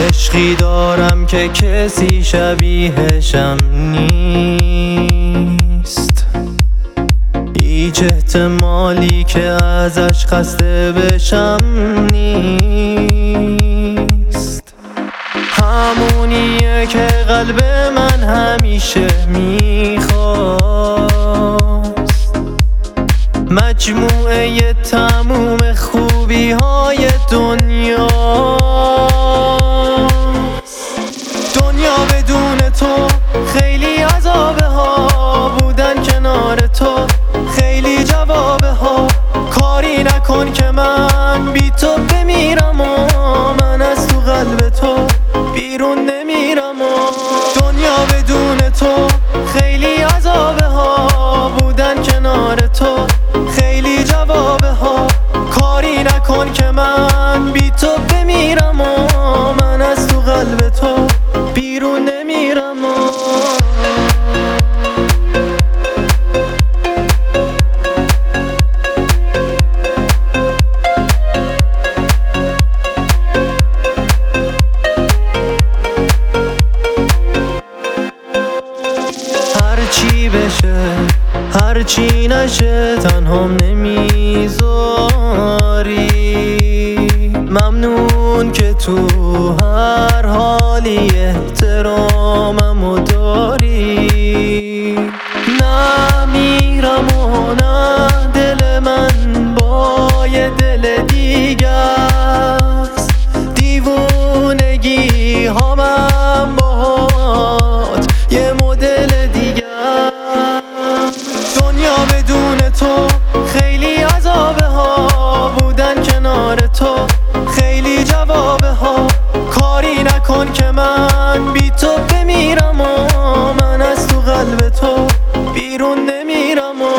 عشقی دارم که کسی شبیهشم نیست، هیچ احتمالی که ازش خسته بشم نیست. همونیه که قلب من همیشه میخواست، مجموعه تموم خوبی های دنیا. دنیا بدون تو خیلی عذابه ها، بودن کنار تو خیلی جوابه ها. کاری نکن که من بی تو بمیرم و من از تو قلب تو بیرون نمیرم و دنیا بدون تو خیلی عذابه ها، بودن کنار تو خیلی جوابه ها. کاری نکن که من بی تو بمیرم و من از تو قلب تو بیرون نمیرم و هرچی بشه هرچی نشه تنهام نمیذاری. ممنون که تو هر حالی احتراممو داری. نمیرم و نه دل من با یه دل دیگه است. دیوونگی هامم باهات یه مدل دیگه. دنیا بدون تو خیلی عذابه ها، بودن کنار تو خیلی جوابه ها. کاری نکن که من بی تو بمیرم و من از تو قلب تو بیرون نمیرم و